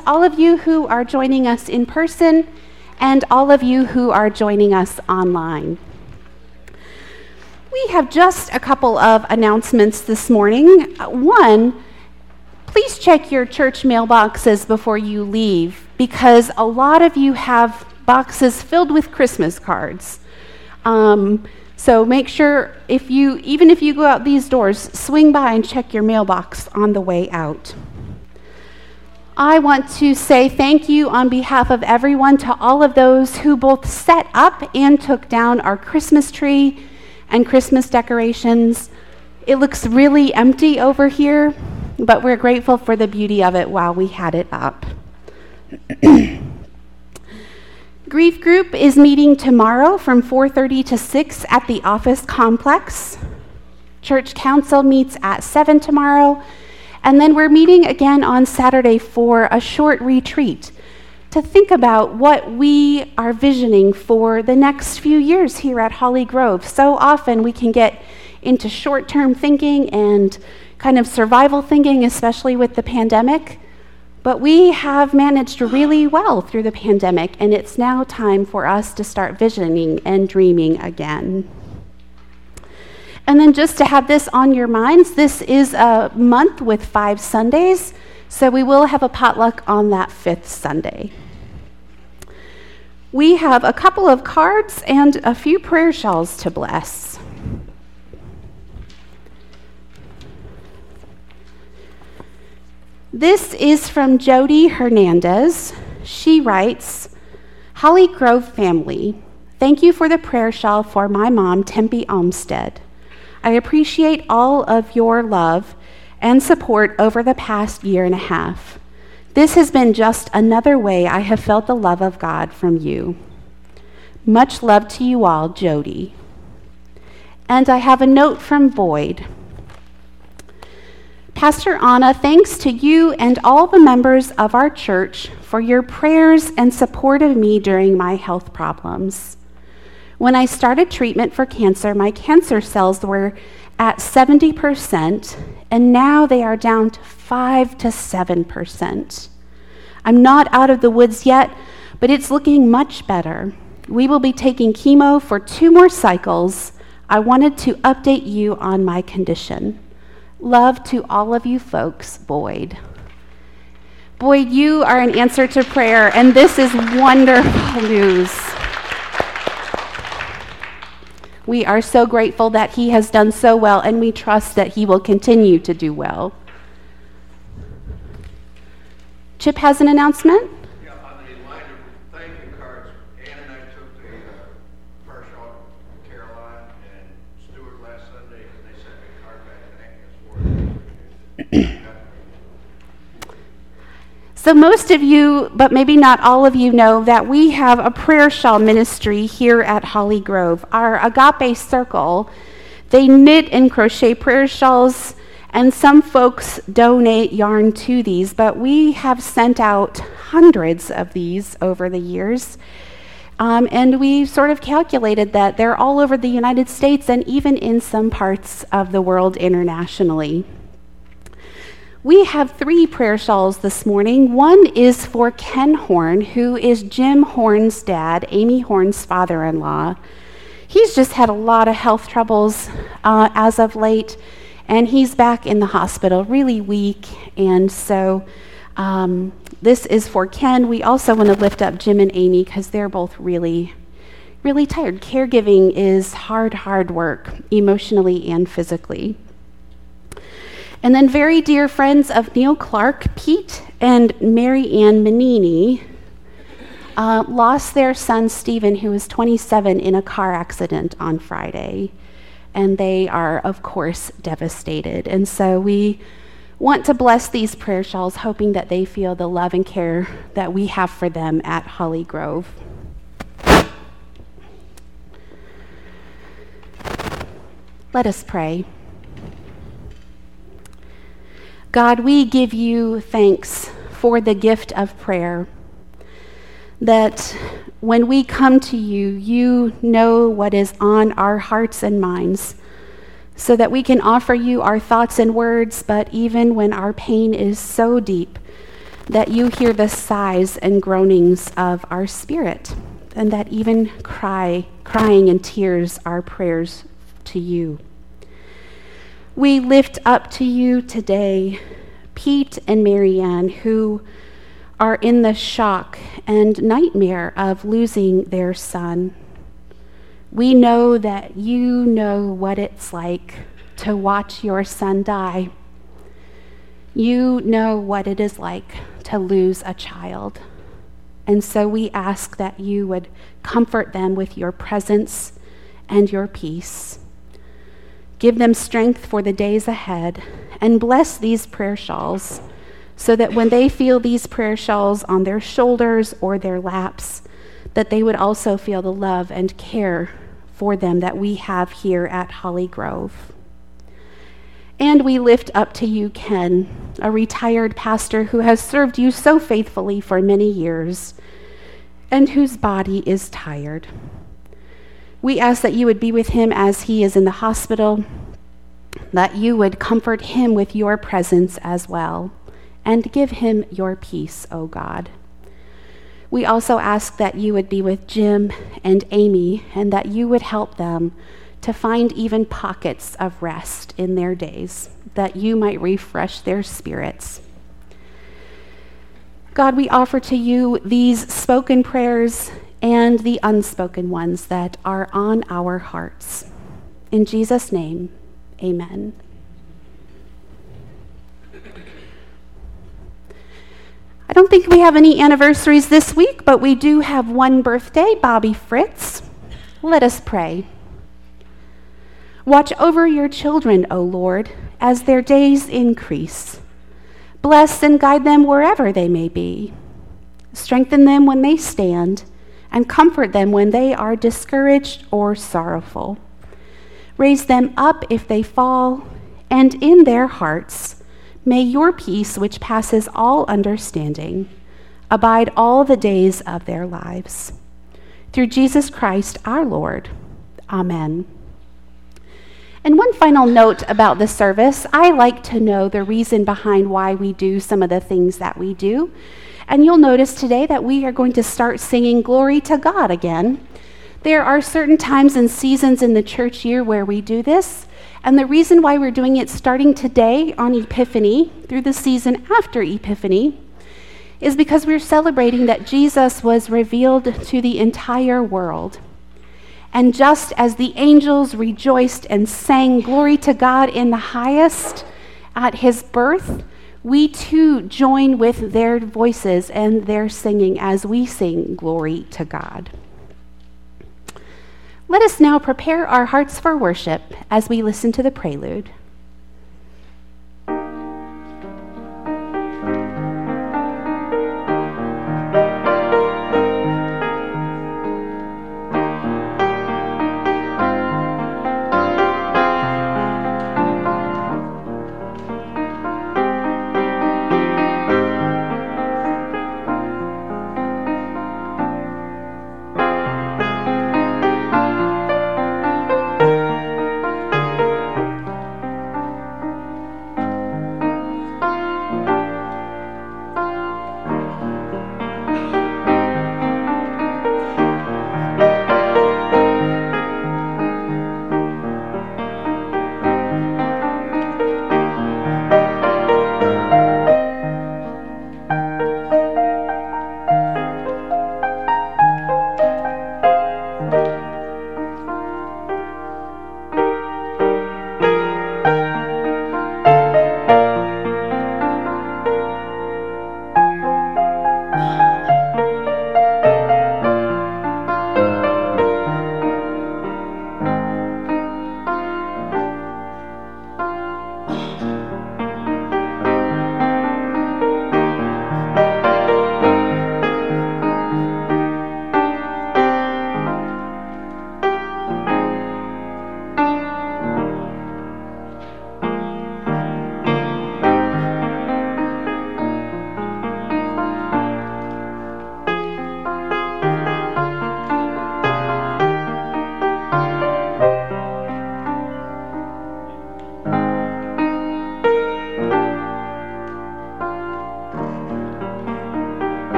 to all of you who are joining us in person and all of you who are joining us online. We have just a couple of announcements this morning. One, please check your church mailboxes before you leave, because a lot of you have boxes filled with Christmas cards. So make sure, even if you go out these doors, swing by and check your mailbox on the way out. I want to say thank you on behalf of everyone to all of those who both set up and took down our Christmas tree and Christmas decorations. It looks really empty over here, but we're grateful for the beauty of it while we had it up. Grief Group is meeting tomorrow from 4:30 to 6 at the office complex. Church Council meets at 7 tomorrow, and then we're meeting again on Saturday for a short retreat to think about what we are visioning for the next few years here at Holly Grove. So often we can get into short-term thinking and kind of survival thinking, especially with the pandemic. But we have managed really well through the pandemic, and it's now time for us to start visioning and dreaming again. And then just to have this on your minds, this is a month with 5 Sundays, so we will have a potluck on that 5th Sunday. We have a couple of cards and a few prayer shawls to bless. This is from Jody Hernandez. She writes, Holly Grove family, thank you for the prayer shawl for my mom, Tempe Olmstead. I appreciate all of your love and support over the past year and a half. This has been just another way I have felt the love of God from you. Much love to you all, Jody. And I have a note from Boyd. Pastor Anna, thanks to you and all the members of our church for your prayers and support of me during my health problems. When I started treatment for cancer, my cancer cells were at 70%, and now they are down to 5 to 7%. I'm not out of the woods yet, but it's looking much better. We will be taking chemo for 2 more cycles. I wanted to update you on my condition. Love to all of you folks, Boyd. Boyd, you are an answer to prayer, and this is wonderful news. We are so grateful that he has done so well, and we trust that he will continue to do well. Chip has an announcement. Yeah, on the line of thank you cards, Ann and I took the prayer shawl to Caroline and Stuart last Sunday, and they sent me a card back thanking us for it. So most of you, but maybe not all of you, know that we have a prayer shawl ministry here at Holly Grove. Our Agape Circle, they knit and crochet prayer shawls, and some folks donate yarn to these, but we have sent out hundreds of these over the years. And we sort of calculated that they're all over the United States and even in some parts of the world internationally. We have 3 prayer shawls this morning. One is for Ken Horn, who is Jim Horn's dad, Amy Horn's father-in-law. He's just had a lot of health troubles as of late, and he's back in the hospital, really weak. And so this is for Ken. We also want to lift up Jim and Amy because they're both really, really tired. Caregiving is hard work, emotionally and physically. And then very dear friends of Neil Clark, Pete and Mary Ann Manini, lost their son Stephen, who was 27, in a car accident on Friday. And they are, of course, devastated. And so we want to bless these prayer shawls, hoping that they feel the love and care that we have for them at Holly Grove. Let us pray. God, we give you thanks for the gift of prayer, that when we come to you, you know what is on our hearts and minds, so that we can offer you our thoughts and words, but even when our pain is so deep, that you hear the sighs and groanings of our spirit, and that even crying and tears are prayers to you. We lift up to you today Pete and Marianne, who are in the shock and nightmare of losing their son. We know that you know what it's like to watch your son die. You know what it is like to lose a child. And so we ask that you would comfort them with your presence and your peace. Give them strength for the days ahead, and bless these prayer shawls so that when they feel these prayer shawls on their shoulders or their laps, that they would also feel the love and care for them that we have here at Holly Grove. And we lift up to you Ken, a retired pastor who has served you so faithfully for many years and whose body is tired. We ask that you would be with him as he is in the hospital, that you would comfort him with your presence as well, and give him your peace, O God. We also ask that you would be with Jim and Amy, and that you would help them to find even pockets of rest in their days, that you might refresh their spirits. God, we offer to you these spoken prayers and the unspoken ones that are on our hearts. In Jesus' name, amen. I don't think we have any anniversaries this week, but we do have one birthday, Bobby Fritz. Let us pray. Watch over your children, O Lord, as their days increase. Bless and guide them wherever they may be. Strengthen them when they stand, and comfort them when they are discouraged or sorrowful. Raise them up if they fall, and in their hearts may your peace, which passes all understanding, abide all the days of their lives. Through Jesus Christ our Lord. Amen. And one final note about the service, I like to know the reason behind why we do some of the things that we do. And you'll notice today that we are going to start singing Glory to God again. There are certain times and seasons in the church year where we do this, and the reason why we're doing it starting today on Epiphany through the season after Epiphany is because we're celebrating that Jesus was revealed to the entire world. And just as the angels rejoiced and sang glory to God in the highest at his birth, we too join with their voices and their singing as we sing glory to God. Let us now prepare our hearts for worship as we listen to the prelude.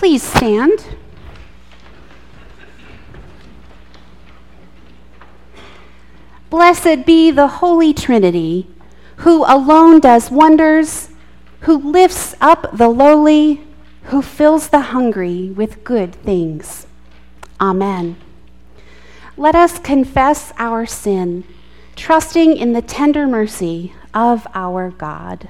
Please stand. Blessed be the Holy Trinity, who alone does wonders, who lifts up the lowly, who fills the hungry with good things. Amen. Let us confess our sin, trusting in the tender mercy of our God.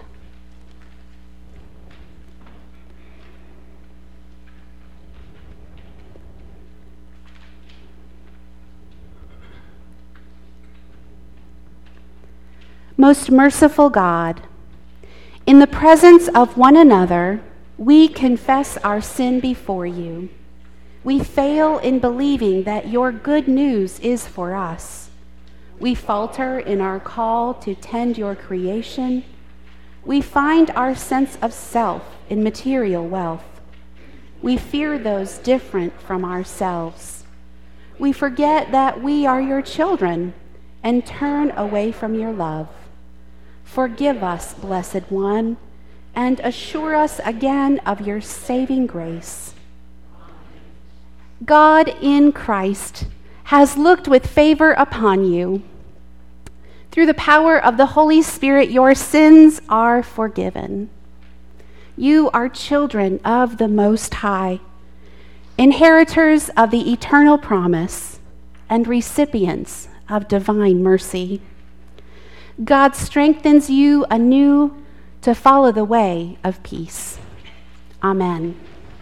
Most merciful God, in the presence of one another, we confess our sin before you. We fail in believing that your good news is for us. We falter in our call to tend your creation. We find our sense of self in material wealth. We fear those different from ourselves. We forget that we are your children and turn away from your love. Forgive us, Blessed One, and assure us again of your saving grace. God in Christ has looked with favor upon you. Through the power of the Holy Spirit, your sins are forgiven. You are children of the Most High, inheritors of the eternal promise, and recipients of divine mercy. God strengthens you anew to follow the way of peace. Amen.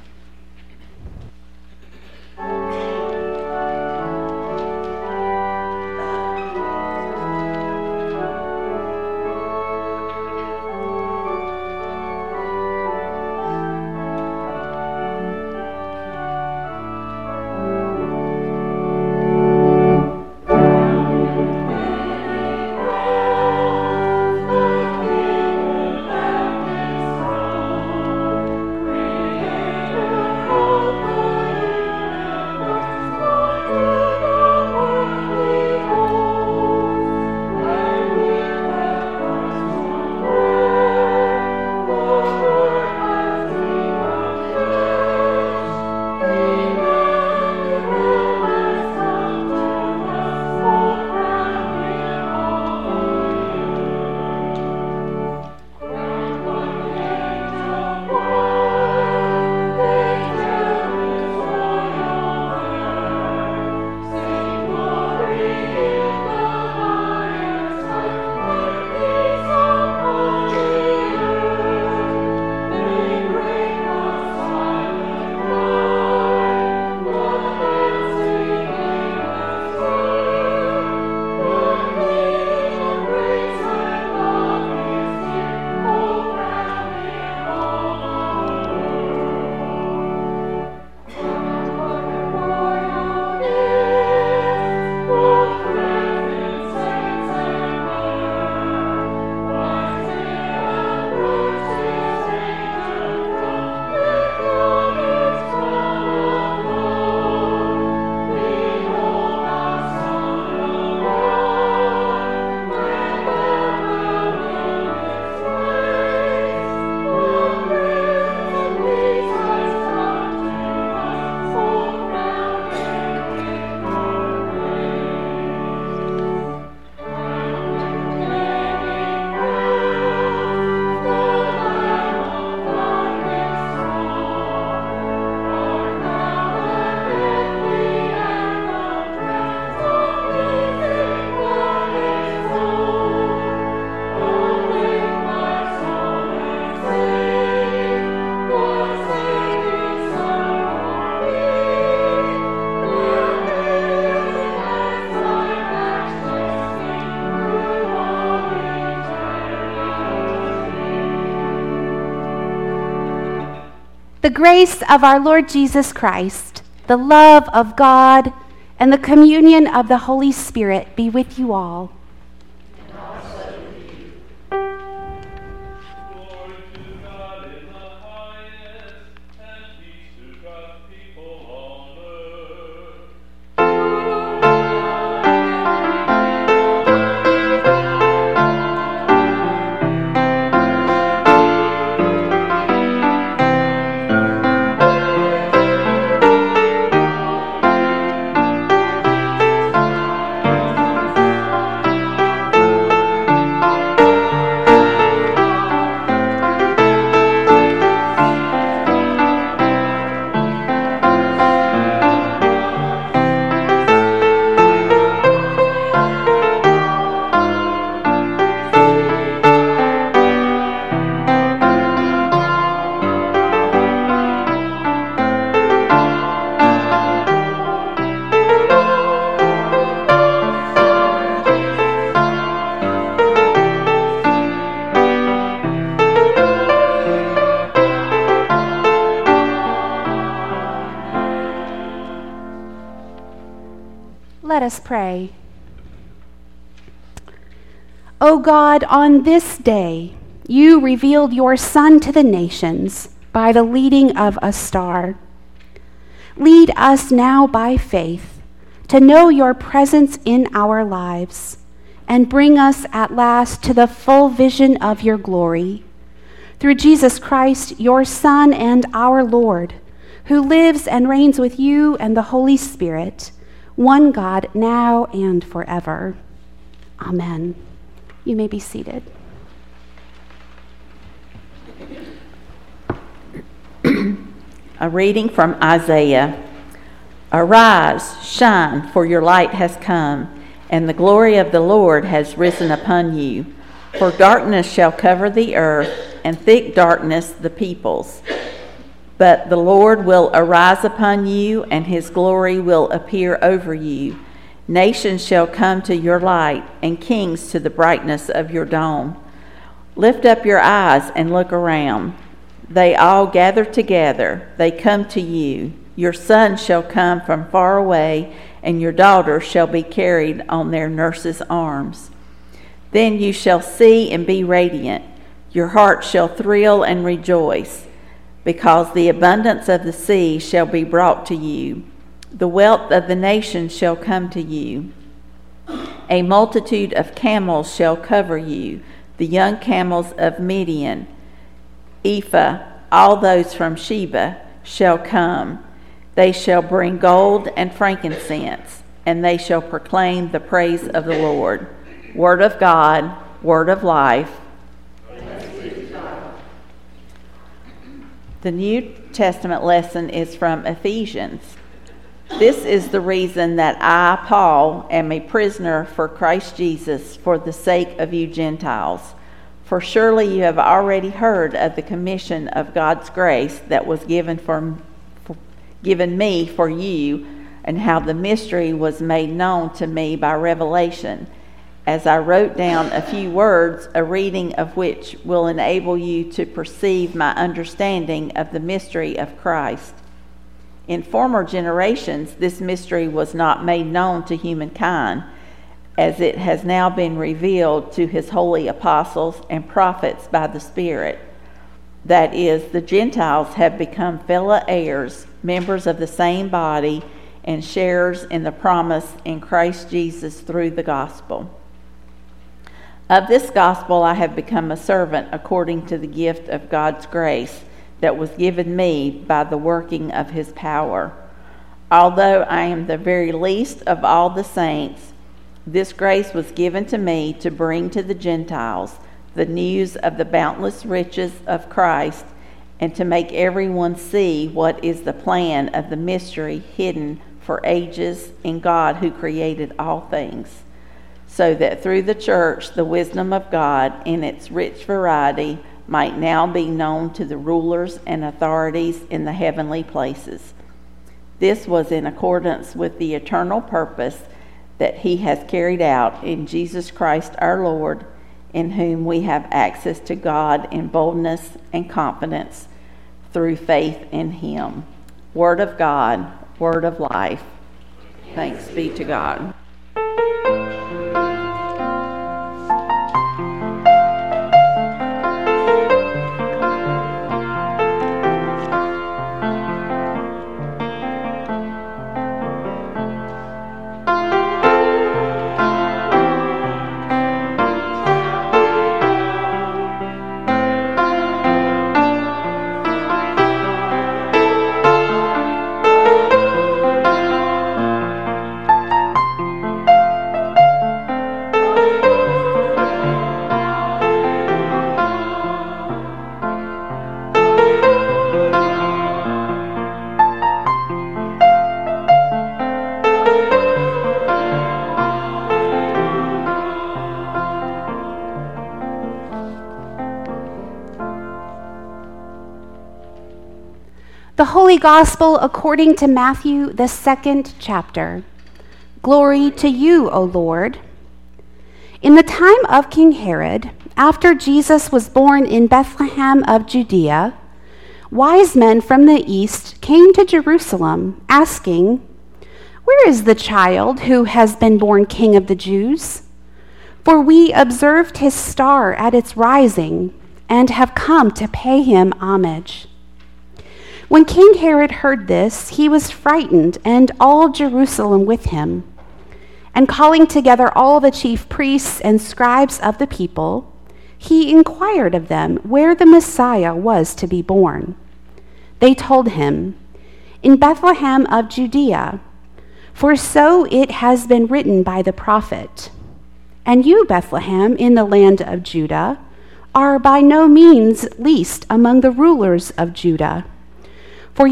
The grace of our Lord Jesus Christ, the love of God, and the communion of the Holy Spirit be with you all. And also with you. Glory to God in the highest, and peace to God's people on earth. Let us pray. O God, on this day, you revealed your Son to the nations by the leading of a star. Lead us now by faith to know your presence in our lives and bring us at last to the full vision of your glory. Through Jesus Christ, your Son and our Lord, who lives and reigns with you and the Holy Spirit, one God, now and forever. Amen. You may be seated. A reading from Isaiah. Arise, shine, for your light has come, and the glory of the Lord has risen upon you. For darkness shall cover the earth, and thick darkness the peoples. But the Lord will arise upon you, and his glory will appear over you. Nations shall come to your light, and kings to the brightness of your dawn. Lift up your eyes and look around. They all gather together. They come to you. Your son shall come from far away, and your daughter shall be carried on their nurses' arms. Then you shall see and be radiant. Your heart shall thrill and rejoice, because the abundance of the sea shall be brought to you. The wealth of the nations shall come to you. A multitude of camels shall cover you, the young camels of Midian. Ephah, all those from Sheba, shall come. They shall bring gold and frankincense, and they shall proclaim the praise of the Lord. Word of God, word of life. The New Testament lesson is from Ephesians. This is the reason that I, Paul, am a prisoner for Christ Jesus for the sake of you Gentiles. For surely you have already heard of the commission of God's grace that was given me for you, and how the mystery was made known to me by revelation, as I wrote down a few words, a reading of which will enable you to perceive my understanding of the mystery of Christ. In former generations, this mystery was not made known to humankind, as it has now been revealed to his holy apostles and prophets by the Spirit. That is, the Gentiles have become fellow heirs, members of the same body, and sharers in the promise in Christ Jesus through the gospel. Of this gospel I have become a servant according to the gift of God's grace that was given me by the working of his power. Although I am the very least of all the saints, this grace was given to me to bring to the Gentiles the news of the boundless riches of Christ, and to make everyone see what is the plan of the mystery hidden for ages in God who created all things, so that through the church the wisdom of God in its rich variety might now be known to the rulers and authorities in the heavenly places. This was in accordance with the eternal purpose that he has carried out in Jesus Christ our Lord, in whom we have access to God in boldness and confidence through faith in him. Word of God, word of life. Thanks be to God. The Holy Gospel according to Matthew, the 2nd chapter. Glory to you, O Lord. In the time of King Herod, after Jesus was born in Bethlehem of Judea, wise men from the east came to Jerusalem, asking, "Where is the child who has been born King of the Jews? For we observed his star at its rising and have come to pay him homage." When King Herod heard this, he was frightened, and all Jerusalem with him. And calling together all the chief priests and scribes of the people, he inquired of them where the Messiah was to be born. They told him, "In Bethlehem of Judea, for so it has been written by the prophet. And you, Bethlehem, in the land of Judah, are by no means least among the rulers of Judah. For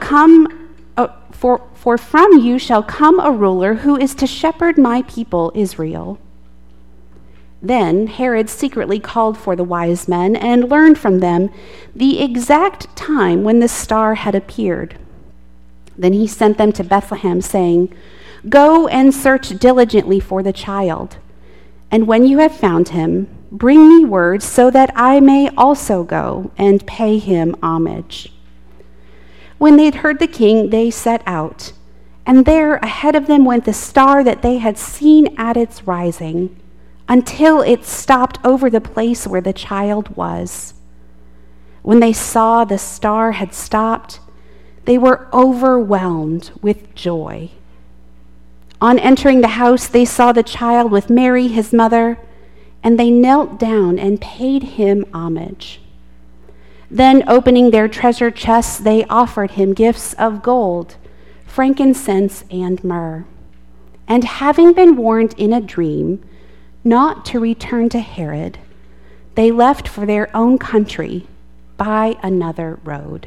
from you shall come a ruler who is to shepherd my people Israel." Then Herod secretly called for the wise men and learned from them the exact time when the star had appeared. Then he sent them to Bethlehem, saying, "Go and search diligently for the child. And when you have found him, bring me word so that I may also go and pay him homage." When they had heard the king, they set out, and there ahead of them went the star that they had seen at its rising, until it stopped over the place where the child was. When they saw the star had stopped, they were overwhelmed with joy. On entering the house, they saw the child with Mary, his mother, and they knelt down and paid him homage. Then, opening their treasure chests, they offered him gifts of gold, frankincense, and myrrh. And having been warned in a dream not to return to Herod, they left for their own country by another road.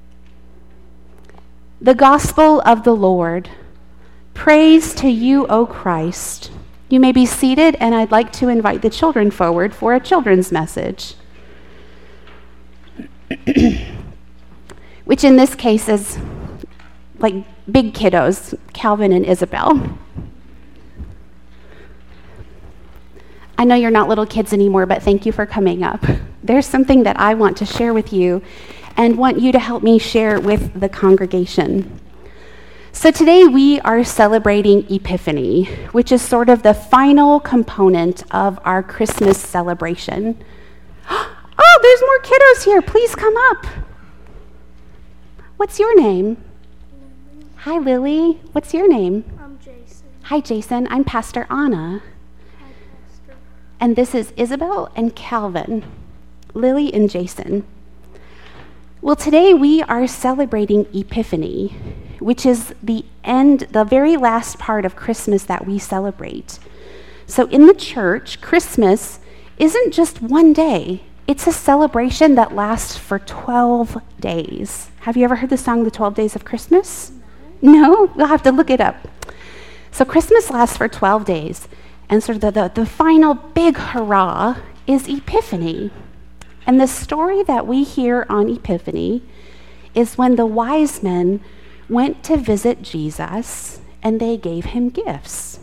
The Gospel of the Lord. Praise to you, O Christ. You may be seated, and I'd like to invite the children forward for a children's message, which in this case is like big kiddos, Calvin and Isabel. I know you're not little kids anymore, but thank you for coming up. There's something that I want to share with you and want you to help me share with the congregation. So today we are celebrating Epiphany, which is sort of the final component of our Christmas celebration. Oh, there's more kiddos here. Please come up. What's your name? Lily. Hi, Lily. What's your name? I'm Jason. Hi, Jason. I'm Pastor Anna. Hi, Pastor. And this is Isabel and Calvin, Lily and Jason. Well, today we are celebrating Epiphany, which is the very last part of Christmas that we celebrate. So in the church, Christmas isn't just one day. It's a celebration that lasts for 12 days. Have you ever heard the song, The 12 Days of Christmas? No? You'll have to look it up. So Christmas lasts for 12 days. And sort of the final big hurrah is Epiphany. And the story that we hear on Epiphany is when the wise men went to visit Jesus and they gave him gifts.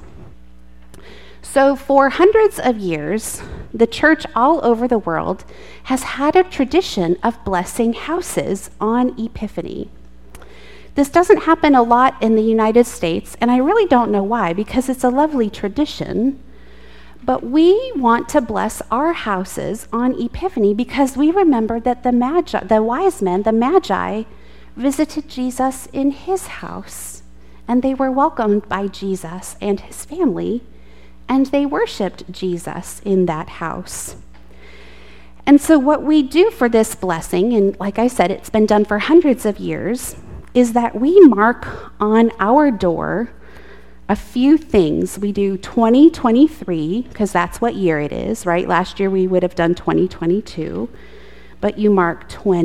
So for hundreds of years, the church all over the world has had a tradition of blessing houses on Epiphany. This doesn't happen a lot in the United States, and I really don't know why, because it's a lovely tradition. But we want to bless our houses on Epiphany because we remember that the wise men, the Magi, visited Jesus in his house, and they were welcomed by Jesus and his family, and they worshiped Jesus in that house. And so what we do for this blessing, and like I said, it's been done for hundreds of years, is that we mark on our door a few things. We do 2023, because that's what year it is, right? Last year we would have done 2022, but you mark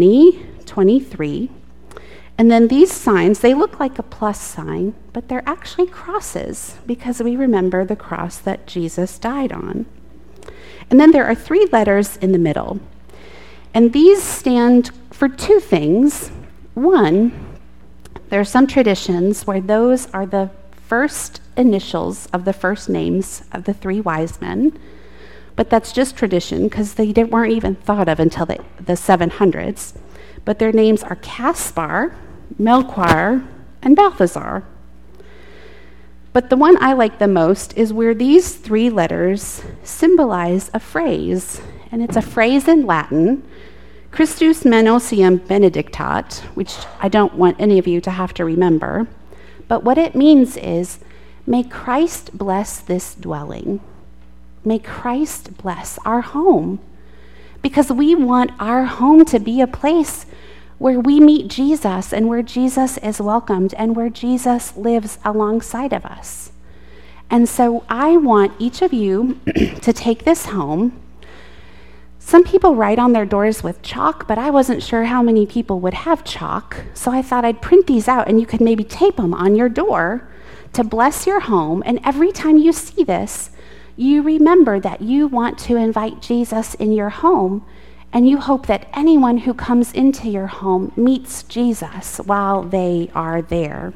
2023. And then these signs, they look like a plus sign, but they're actually crosses because we remember the cross that Jesus died on. And then there are 3 letters in the middle. And these stand for 2 things. One, there are some traditions where those are the first initials of the first names of the 3 wise men, but that's just tradition because they weren't even thought of until the 700s. But their names are Caspar, Melchior, and Balthazar. But the one I like the most is where these 3 letters symbolize a phrase, and it's a phrase in Latin, Christus Menosium Benedictat, which I don't want any of you to have to remember. But what it means is, may Christ bless this dwelling. May Christ bless our home. Because we want our home to be a place where we meet Jesus and where Jesus is welcomed and where Jesus lives alongside of us. And so I want each of you to take this home. Some people write on their doors with chalk, but I wasn't sure how many people would have chalk, so I thought I'd print these out and you could maybe tape them on your door to bless your home. And every time you see this, you remember that you want to invite Jesus in your home, and you hope that anyone who comes into your home meets Jesus while they are there.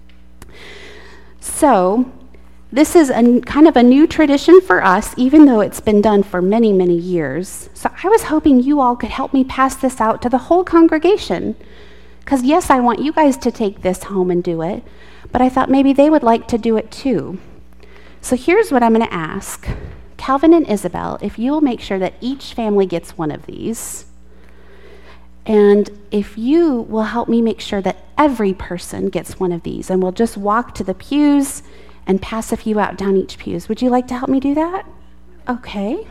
So, this is kind of a new tradition for us, even though it's been done for many, many years. So I was hoping you all could help me pass this out to the whole congregation. Because yes, I want you guys to take this home and do it, but I thought maybe they would like to do it too. So here's what I'm going to ask. Calvin and Isabel, if you'll make sure that each family gets one of these, and if you will help me make sure that every person gets one of these, and we'll just walk to the pews and pass a few out down each pews. Would you like to help me do that? Okay.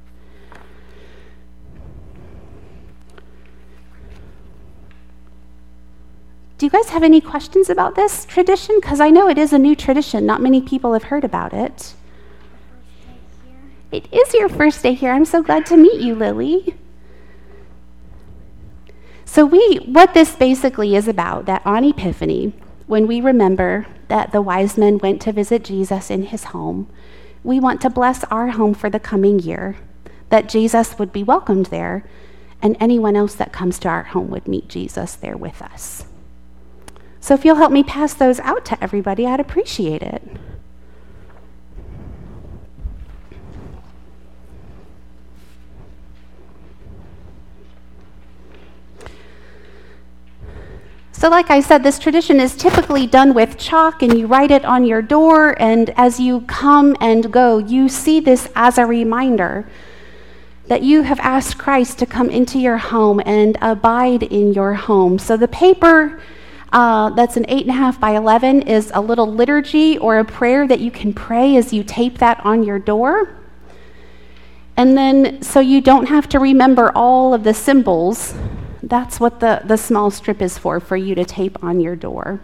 Do you guys have any questions about this tradition? Because I know it is a new tradition. Not many people have heard about it. It is your first day here. I'm so glad to meet you, Lily. So what this basically is about, that on Epiphany, when we remember that the wise men went to visit Jesus in his home, we want to bless our home for the coming year, that Jesus would be welcomed there, and anyone else that comes to our home would meet Jesus there with us. So if you'll help me pass those out to everybody, I'd appreciate it. So like I said, this tradition is typically done with chalk, and you write it on your door, and as you come and go, you see this as a reminder that you have asked Christ to come into your home and abide in your home. So the paper that's an 8.5 by 11 is a little liturgy or a prayer that you can pray as you tape that on your door. And then, so you don't have to remember all of the symbols, that's what the small strip is for you to tape on your door.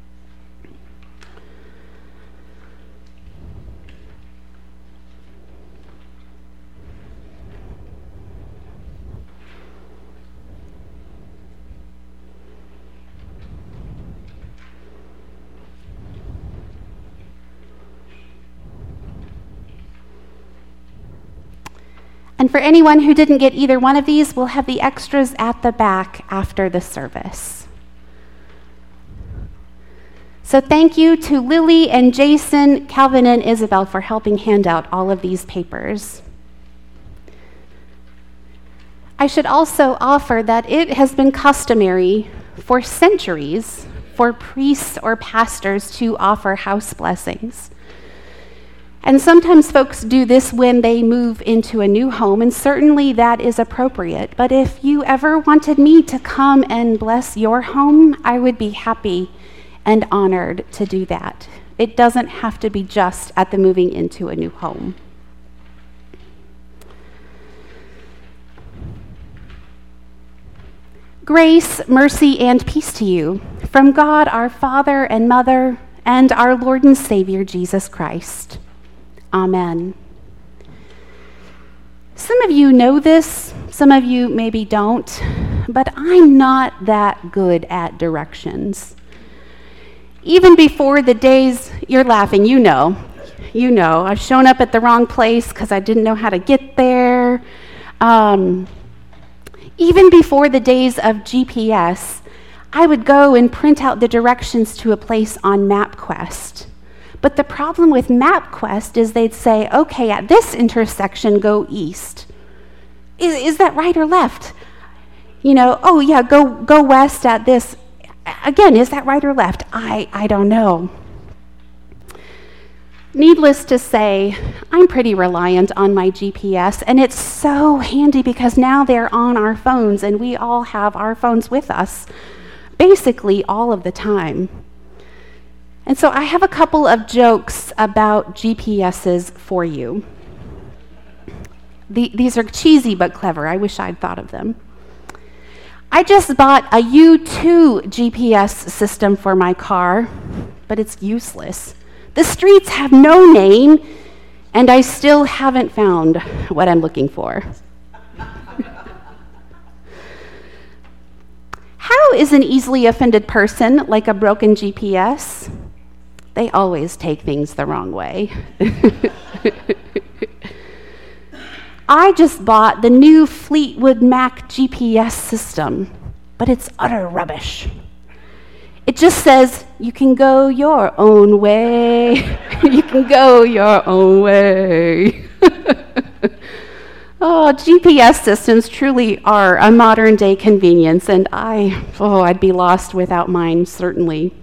And for anyone who didn't get either one of these, we'll have the extras at the back after the service. So thank you to Lily and Jason, Calvin and Isabel for helping hand out all of these papers. I should also offer that it has been customary for centuries for priests or pastors to offer house blessings. And sometimes folks do this when they move into a new home, and certainly that is appropriate. But if you ever wanted me to come and bless your home, I would be happy and honored to do that. It doesn't have to be just at the moving into a new home. Grace, mercy, and peace to you from God our Father and Mother and our Lord and Savior Jesus Christ. Amen. Some of you know this, some of you maybe don't, but I'm not that good at directions. Even before the days, you're laughing, you know, I've shown up at the wrong place because I didn't know how to get there. Even before the days of GPS, I would go and print out the directions to a place on MapQuest. But the problem with MapQuest is they'd say, okay, at this intersection, go east. Is that right or left? Oh yeah, go west at this. Again, is that right or left? I don't know. Needless to say, I'm pretty reliant on my GPS, and it's so handy because now they're on our phones, and we all have our phones with us basically all of the time. And so I have a couple of jokes about GPSs for you. These are cheesy but clever. I wish I'd thought of them. I just bought a U2 GPS system for my car, but it's useless. The streets have no name, and I still haven't found what I'm looking for. How is an easily offended person like a broken GPS? They always take things the wrong way. I just bought the new Fleetwood Mac GPS system, but it's utter rubbish. It just says, you can go your own way. You can go your own way. Oh, GPS systems truly are a modern day convenience, and I'd be lost without mine, certainly.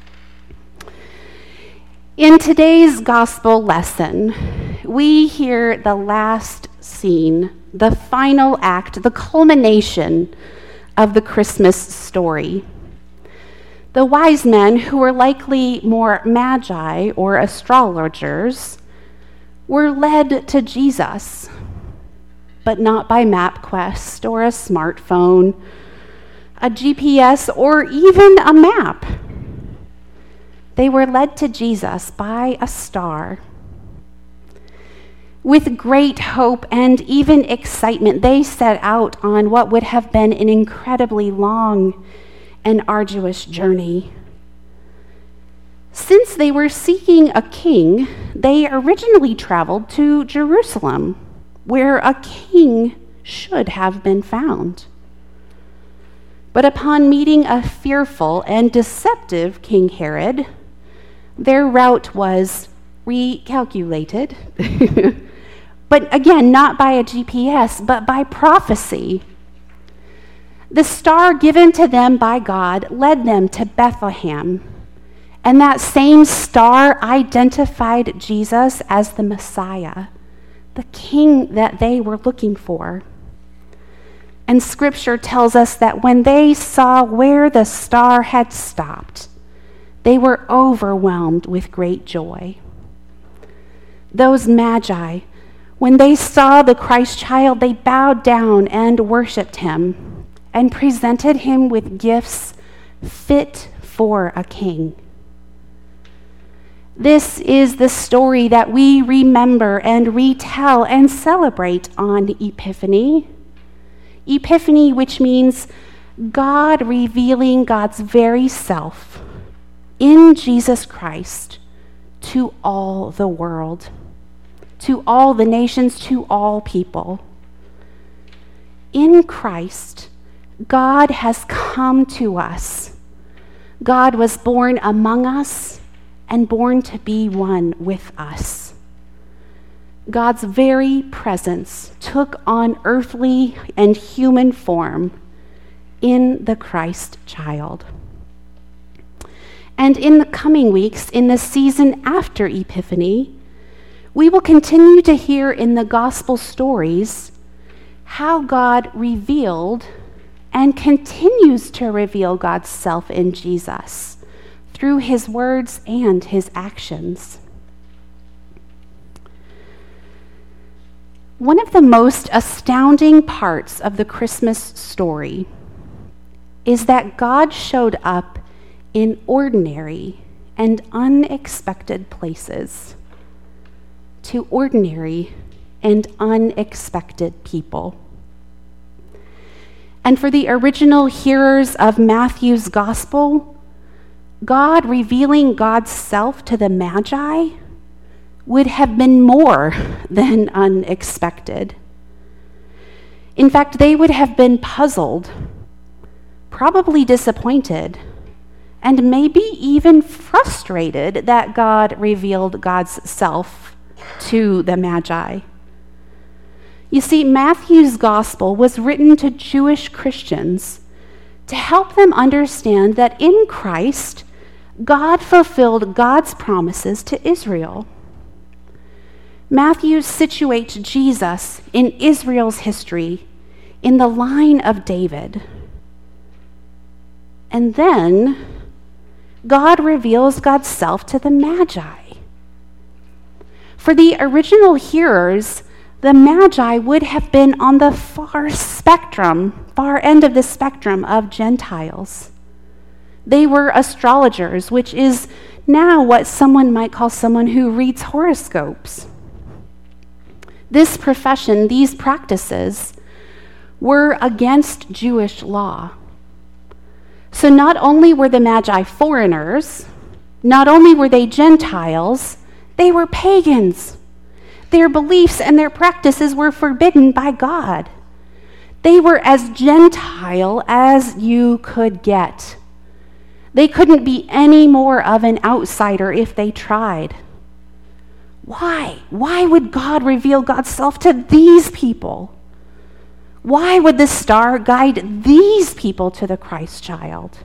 In today's gospel lesson, we hear the last scene, the final act, the culmination of the Christmas story. The wise men, who were likely more magi or astrologers, were led to Jesus, but not by MapQuest or a smartphone, a GPS, or even a map. They were led to Jesus by a star. With great hope and even excitement, they set out on what would have been an incredibly long and arduous journey. Since they were seeking a king, they originally traveled to Jerusalem, where a king should have been found. But upon meeting a fearful and deceptive King Herod, their route was recalculated. But again, not by a GPS, but by prophecy. The star given to them by God led them to Bethlehem, and that same star identified Jesus as the Messiah, the king that they were looking for. And Scripture tells us that when they saw where the star had stopped, they were overwhelmed with great joy. Those magi, when they saw the Christ child, they bowed down and worshiped him and presented him with gifts fit for a king. This is the story that we remember and retell and celebrate on Epiphany. Epiphany, which means God revealing God's very self in Jesus Christ to all the world, to all the nations, to all people. In Christ, God has come to us. God was born among us and born to be one with us. God's very presence took on earthly and human form in the Christ child. And in the coming weeks, in the season after Epiphany, we will continue to hear in the gospel stories how God revealed and continues to reveal God's self in Jesus through his words and his actions. One of the most astounding parts of the Christmas story is that God showed up in ordinary and unexpected places to ordinary and unexpected people. And for the original hearers of Matthew's gospel, God revealing God's self to the Magi would have been more than unexpected. In fact, they would have been puzzled, probably disappointed, and maybe even frustrated that God revealed God's self to the Magi. You see, Matthew's gospel was written to Jewish Christians to help them understand that in Christ, God fulfilled God's promises to Israel. Matthew situates Jesus in Israel's history in the line of David. And then God reveals God's self to the Magi. For the original hearers, the Magi would have been on the far end of the spectrum of Gentiles. They were astrologers, which is now what someone might call someone who reads horoscopes. This profession, these practices, were against Jewish law. So not only were the Magi foreigners, not only were they Gentiles, they were pagans. Their beliefs and their practices were forbidden by God. They were as Gentile as you could get. They couldn't be any more of an outsider if they tried. Why? Why would God reveal God's self to these people? Why would the star guide these people to the Christ child?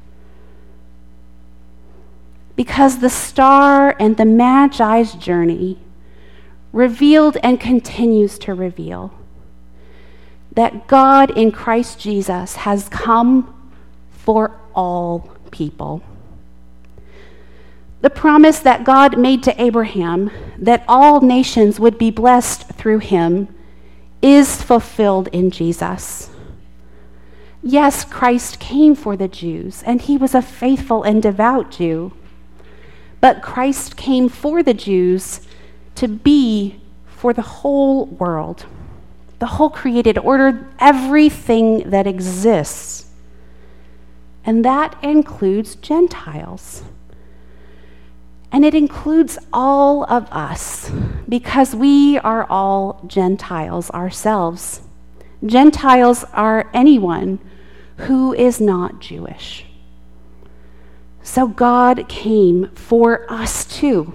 Because the star and the Magi's journey revealed and continues to reveal that God in Christ Jesus has come for all people. The promise that God made to Abraham that all nations would be blessed through him is fulfilled in Jesus. Yes, Christ came for the Jews, and he was a faithful and devout Jew. But Christ came for the Jews to be for the whole world, the whole created order, everything that exists. And that includes Gentiles. And it includes all of us, because we are all Gentiles ourselves. Gentiles are anyone who is not Jewish. So God came for us too.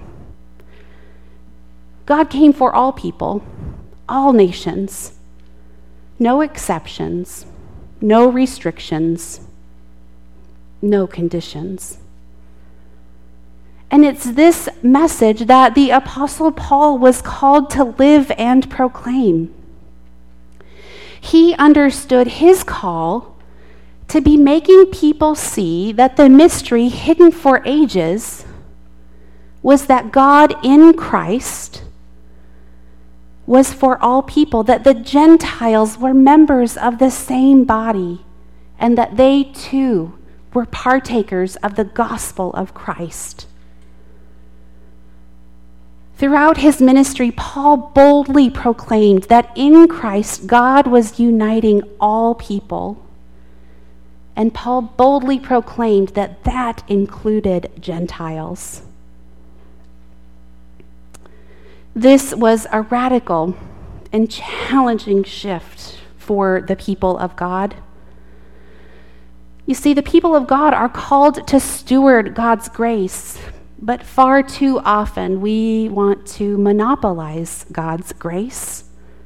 God came for all people, all nations, no exceptions, no restrictions, no conditions. And it's this message that the Apostle Paul was called to live and proclaim. He understood his call to be making people see that the mystery hidden for ages was that God in Christ was for all people, that the Gentiles were members of the same body, and that they too were partakers of the gospel of Christ. Throughout his ministry, Paul boldly proclaimed that in Christ, God was uniting all people. And Paul boldly proclaimed that that included Gentiles. This was a radical and challenging shift for the people of God. You see, the people of God are called to steward God's grace, but far too often we want to monopolize God's grace.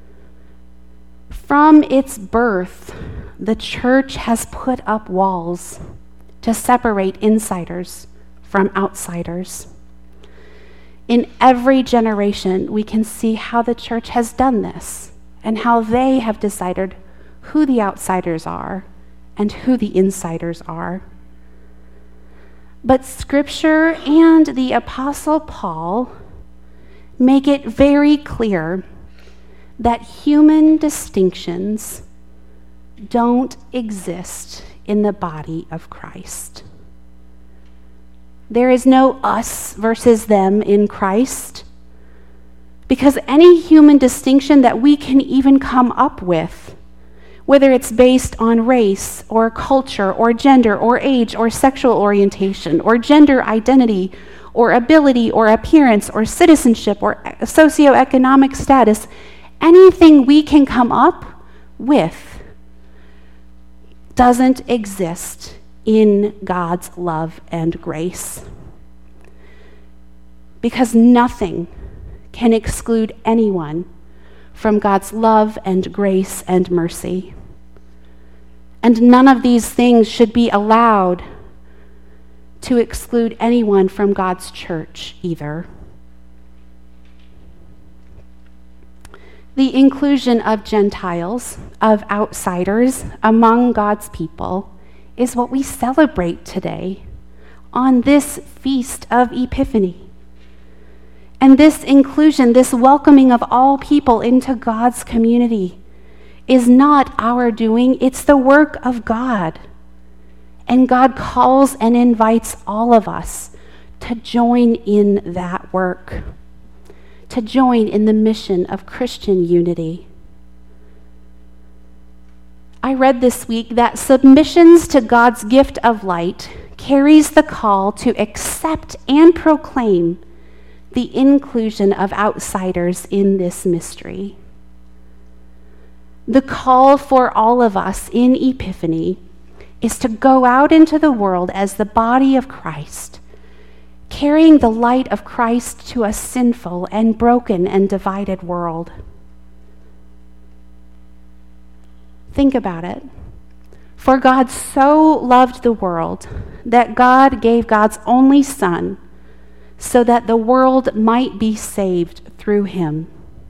From its birth, the church has put up walls to separate insiders from outsiders. In every generation, we can see how the church has done this and how they have decided who the outsiders are and who the insiders are. But Scripture and the Apostle Paul make it very clear that human distinctions don't exist in the body of Christ. There is no us versus them in Christ, because any human distinction that we can even come up with, whether it's based on race or culture or gender or age or sexual orientation or gender identity or ability or appearance or citizenship or socioeconomic status, anything we can come up with doesn't exist in God's love and grace. Because nothing can exclude anyone from God's love and grace and mercy. And none of these things should be allowed to exclude anyone from God's church either. the inclusion of Gentiles, of outsiders among God's people, is what we celebrate today on this feast of Epiphany. And this inclusion, this welcoming of all people into God's community, is not our doing, it's the work of God. And God calls and invites all of us to join in that work, to join in the mission of Christian unity. I read this week that submissions to God's gift of light carries the call to accept and proclaim the inclusion of outsiders in this mystery. The call for all of us in Epiphany is to go out into the world as the body of Christ, carrying the light of Christ to a sinful and broken and divided world. Think about it. For God so loved the world that God gave God's only Son so that the world might be saved through him.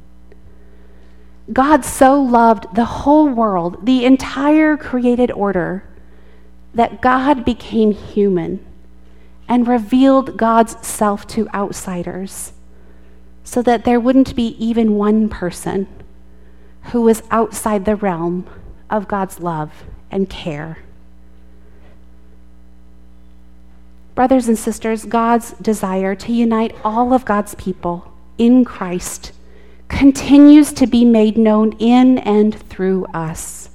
God so loved the whole world, the entire created order, that God became human and revealed God's self to outsiders so that there wouldn't be even one person who was outside the realm of God's love and care. Brothers and sisters, God's desire to unite all of God's people in Christ continues to be made known in and through us.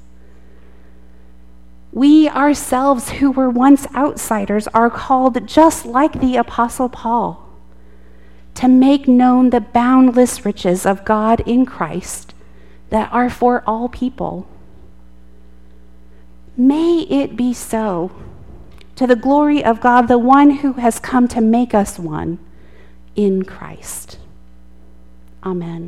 We ourselves, who were once outsiders, are called, just like the Apostle Paul, to make known the boundless riches of God in Christ that are for all people. May it be so, to the glory of God, the one who has come to make us one in Christ. Amen.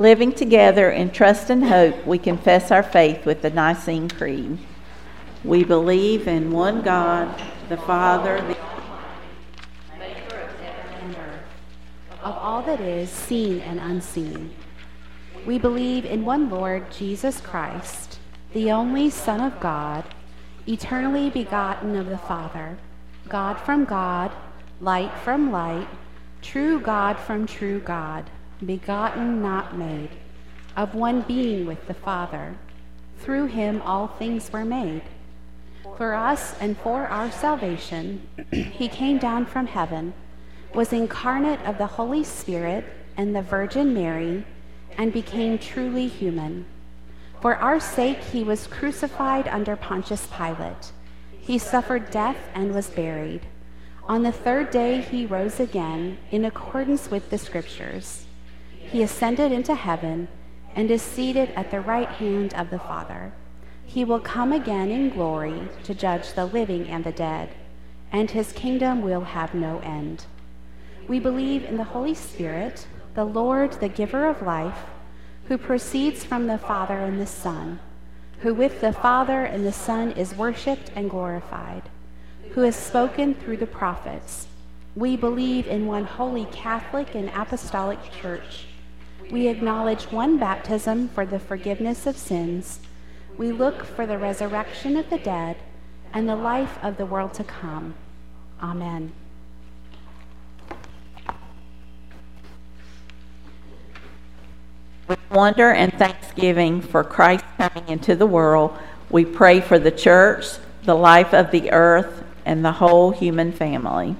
Living together in trust and hope, we confess our faith with the Nicene Creed. We believe in one God, the Father, the maker of heaven and earth, of all that is seen and unseen. We believe in one Lord Jesus Christ, the only Son of God, eternally begotten of the Father, God from God, light from light, true God from true God, begotten, not made, of one being with the Father. Through him all things were made. For us and for our salvation, he came down from heaven, was incarnate of the Holy Spirit and the Virgin Mary, and became truly human. For our sake he was crucified under Pontius Pilate. He suffered death and was buried. On the third day he rose again in accordance with the Scriptures. He ascended into heaven and is seated at the right hand of the Father. He will come again in glory to judge the living and the dead, and his kingdom will have no end. We believe in the Holy Spirit, the Lord, the giver of life, who proceeds from the Father and the Son, who with the Father and the Son is worshipped and glorified, who has spoken through the prophets. We believe in one holy Catholic and Apostolic Church. We acknowledge one baptism for the forgiveness of sins. We look for the resurrection of the dead and the life of the world to come. Amen. With wonder and thanksgiving for Christ coming into the world, we pray for the church, the life of the earth, and the whole human family.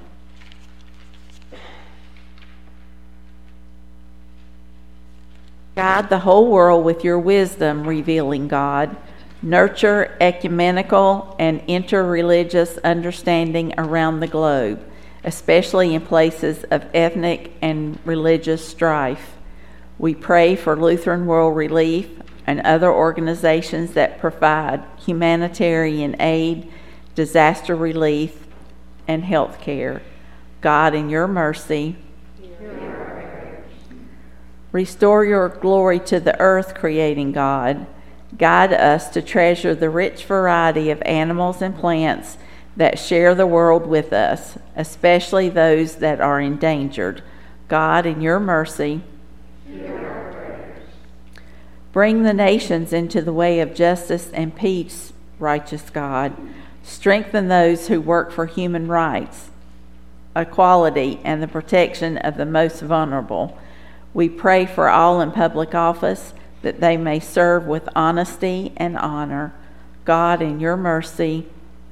Guide the whole world with your wisdom, revealing God. Nurture ecumenical and interreligious understanding around the globe, especially in places of ethnic and religious strife. We pray for Lutheran World Relief and other organizations that provide humanitarian aid, disaster relief, and health care. God, in your mercy, restore your glory to the earth, creating God. Guide us to treasure the rich variety of animals and plants that share the world with us, especially those that are endangered. God, in your mercy, bring the nations into the way of justice and peace, righteous God. Strengthen those who work for human rights, equality, and the protection of the most vulnerable. We pray for all in public office that they may serve with honesty and honor. God, in your mercy,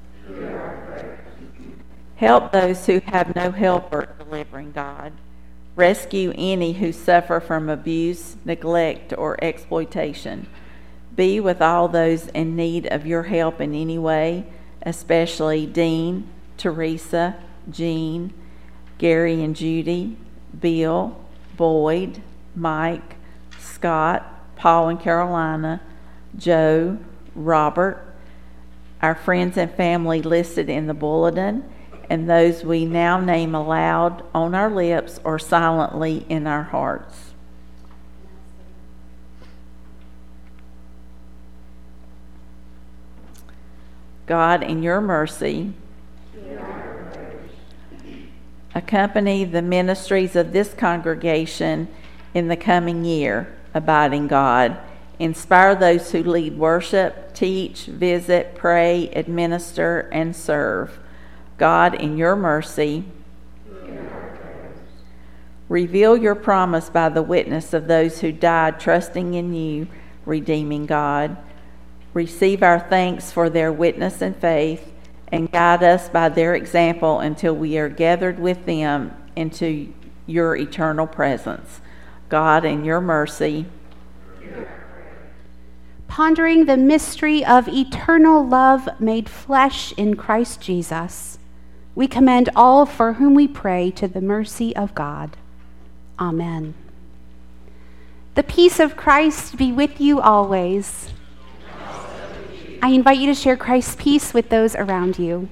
help those who have no helper delivering, God. Rescue any who suffer from abuse, neglect, or exploitation. Be with all those in need of your help in any way, especially Dean, Teresa, Jean, Gary and Judy, Bill, Boyd, Mike, Scott, Paul and Carolina, Joe, Robert, our friends and family listed in the bulletin, and those we now name aloud on our lips or silently in our hearts. God, in your mercy, accompany the ministries of this congregation in the coming year, abiding God. Inspire those who lead worship, teach, visit, pray, administer, and serve. God, in your mercy, reveal your promise by the witness of those who died trusting in you, redeeming God. Receive our thanks for their witness and faith, and guide us by their example until we are gathered with them into your eternal presence. God, in your mercy. Pondering the mystery of eternal love made flesh in Christ Jesus, we commend all for whom we pray to the mercy of God. Amen. The peace of Christ be with you always. I invite you to share Christ's peace with those around you.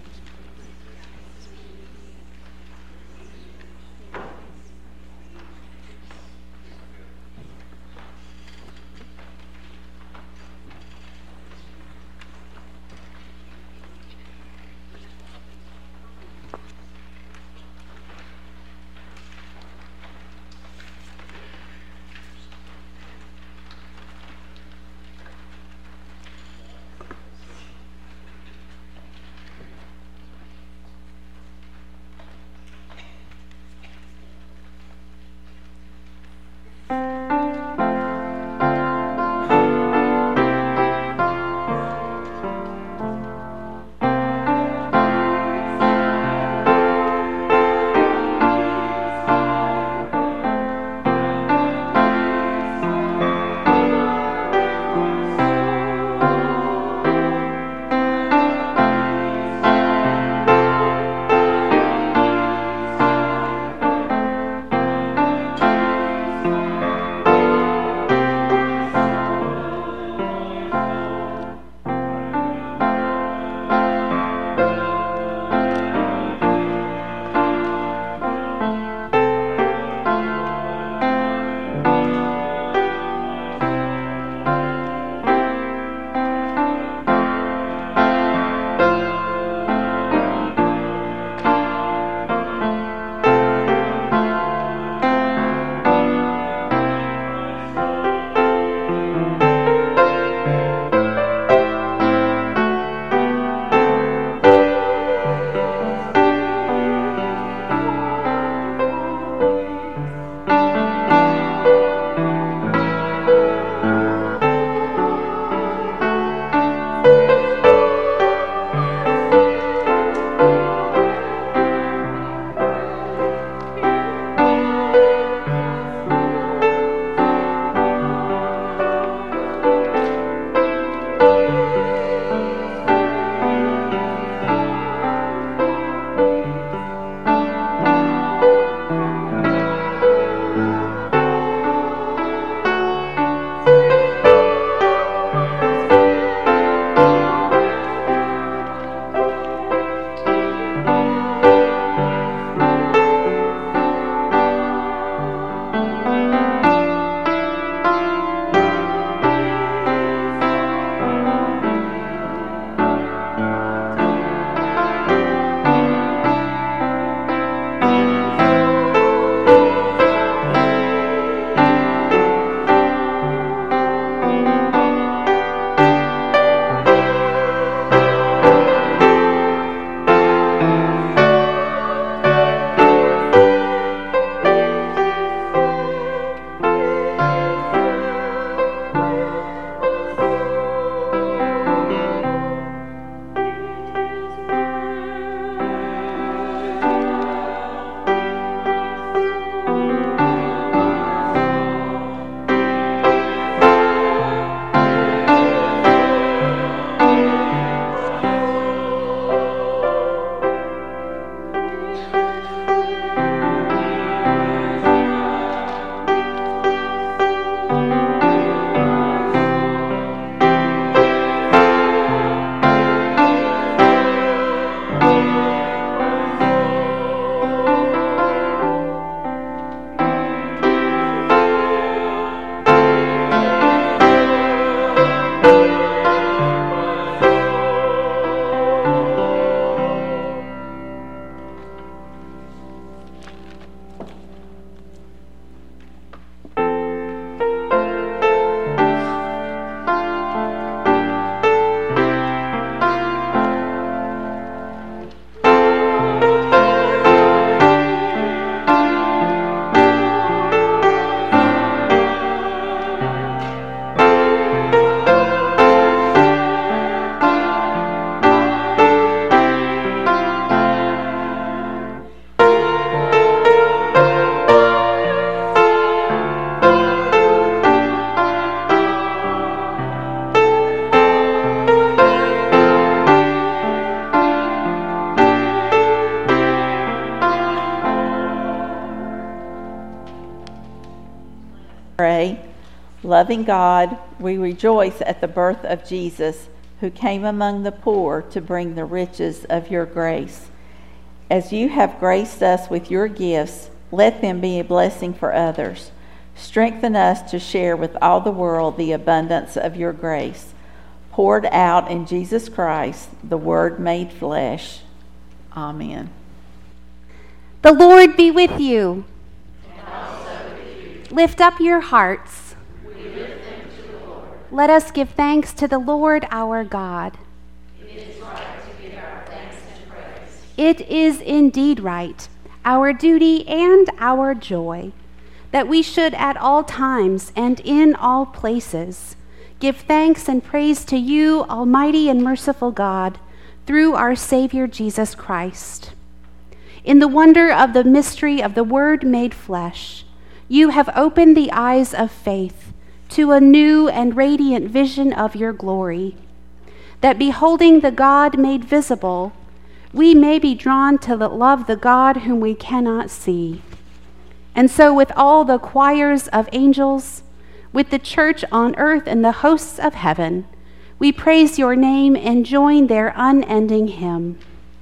Loving God, we rejoice at the birth of Jesus, who came among the poor to bring the riches of your grace. As you have graced us with your gifts, let them be a blessing for others. Strengthen us to share with all the world the abundance of your grace, poured out in Jesus Christ, the Word made flesh. Amen. The Lord be with you. And also with you. Lift up your hearts. We lift them to the Lord. Let us give thanks to the Lord our God. It is right to give our thanks and praise. It is indeed right, our duty and our joy, that we should at all times and in all places give thanks and praise to you, Almighty and merciful God, through our Savior Jesus Christ. In the wonder of the mystery of the Word made flesh, you have opened the eyes of faith to a new and radiant vision of your glory, that beholding the God made visible, we may be drawn to love the God whom we cannot see. And so with all the choirs of angels, with the church on earth and the hosts of heaven, we praise your name and join their unending hymn.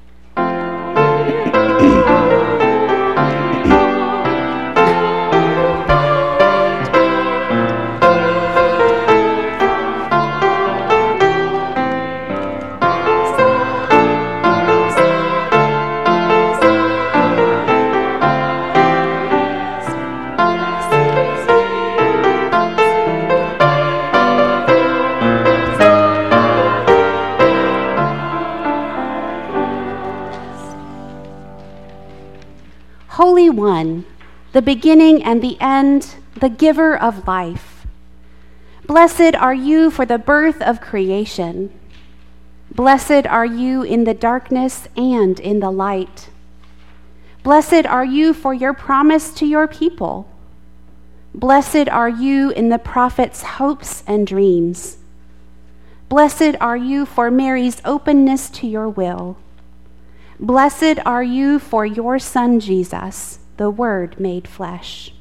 Holy One, the beginning and the end, the giver of life. Blessed are you for the birth of creation. Blessed are you in the darkness and in the light. Blessed are you for your promise to your people. Blessed are you in the prophet's hopes and dreams. Blessed are you for Mary's openness to your will. Blessed are you for your Son, Jesus, the Word made flesh.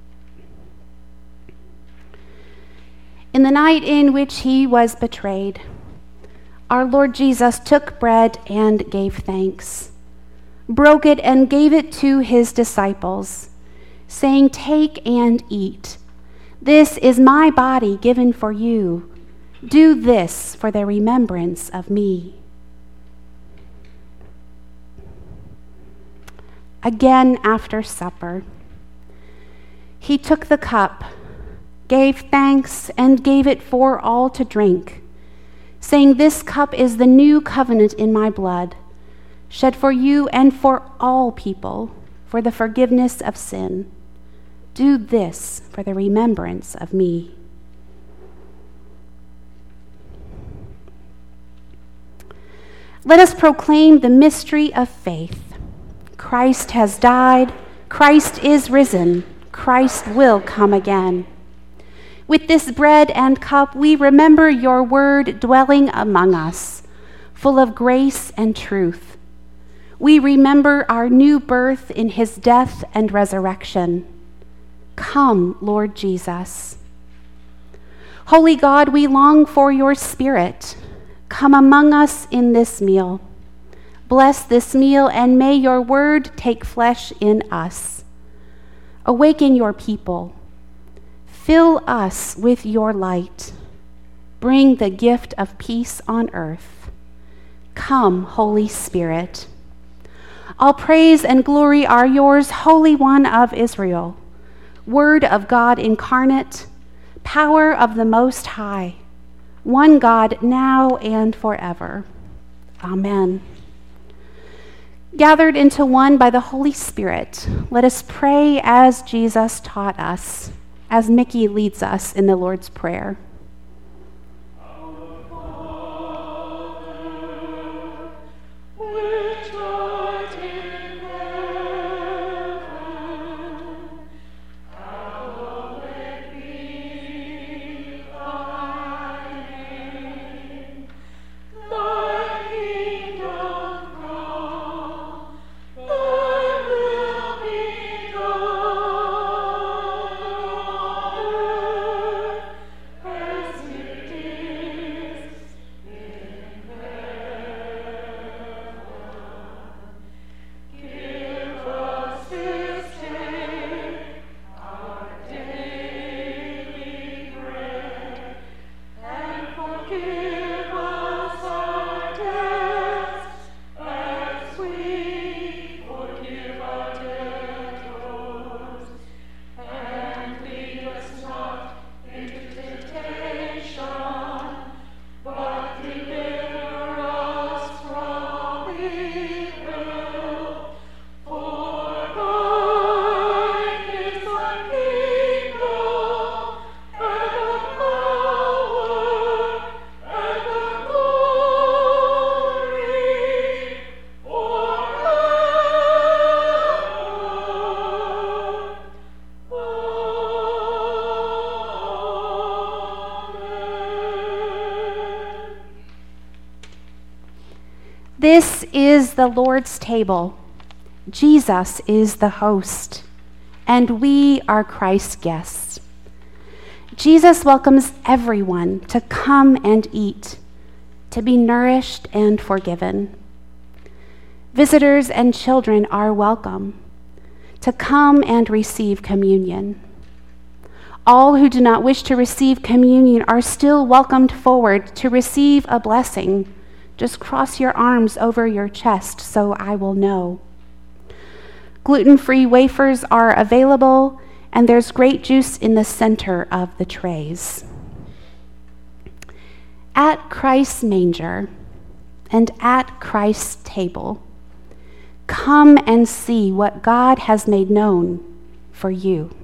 In the night in which he was betrayed, our Lord Jesus took bread and gave thanks, broke it and gave it to his disciples, saying, "Take and eat. This is my body given for you. Do this for the remembrance of me." Again after supper, he took the cup, gave thanks, and gave it for all to drink, saying, "This cup is the new covenant in my blood, shed for you and for all people for the forgiveness of sin. Do this for the remembrance of me." Let us proclaim the mystery of faith. Christ has died, Christ is risen, Christ will come again. With this bread and cup, we remember your word dwelling among us, full of grace and truth. We remember our new birth in his death and resurrection. Come, Lord Jesus. Holy God, we long for your Spirit. Come among us in this meal. Bless this meal, and may your word take flesh in us. Awaken your people. Fill us with your light. Bring the gift of peace on earth. Come, Holy Spirit. All praise and glory are yours, Holy One of Israel, Word of God incarnate, power of the Most High, one God now and forever. Amen. Gathered into one by the Holy Spirit, let us pray as Jesus taught us, as Mickey leads us in the Lord's Prayer. This is the Lord's table. Jesus is the host, and we are Christ's guests. Jesus welcomes everyone to come and eat, to be nourished and forgiven. Visitors and children are welcome to come and receive communion. All who do not wish to receive communion are still welcomed forward to receive a blessing. Just cross your arms over your chest so I will know. Gluten-free wafers are available, and there's grape juice in the center of the trays. At Christ's manger and at Christ's table, come and see what God has made known for you.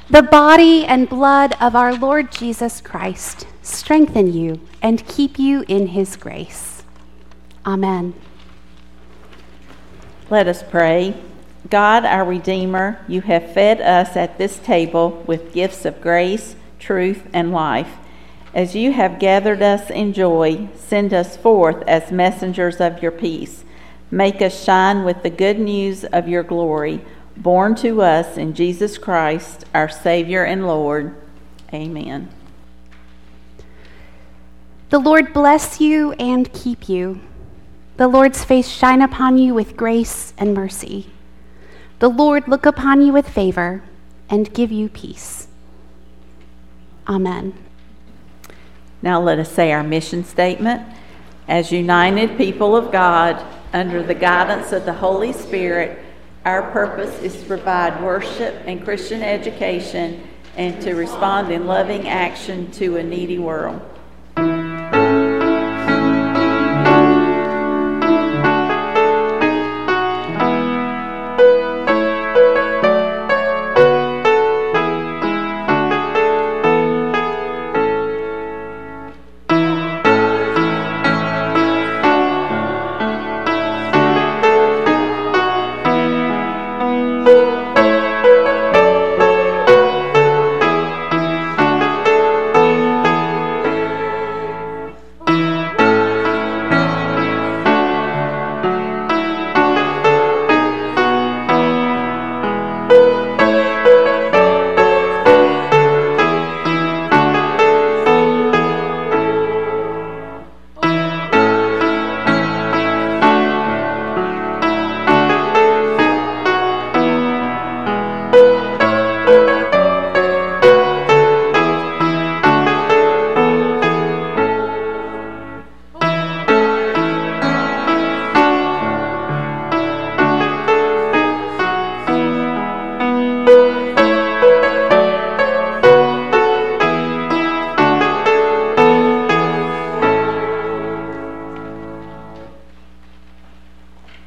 The body and blood of our Lord Jesus Christ strengthen you and keep you in his grace. Amen. Let us pray. God, our Redeemer, you have fed us at this table with gifts of grace, truth, and life. As you have gathered us in joy, send us forth as messengers of your peace. Make us shine with the good news of your glory, born to us in Jesus Christ, our Savior and Lord. Amen. The Lord bless you and keep you. The Lord's face shine upon you with grace and mercy. The Lord look upon you with favor and give you peace. Amen. Now let us say our mission statement. As united people of God, under the guidance of the Holy Spirit, our purpose is to provide worship and Christian education and to respond in loving action to a needy world.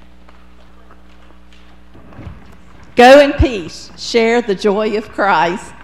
Go in peace, share the joy of Christ.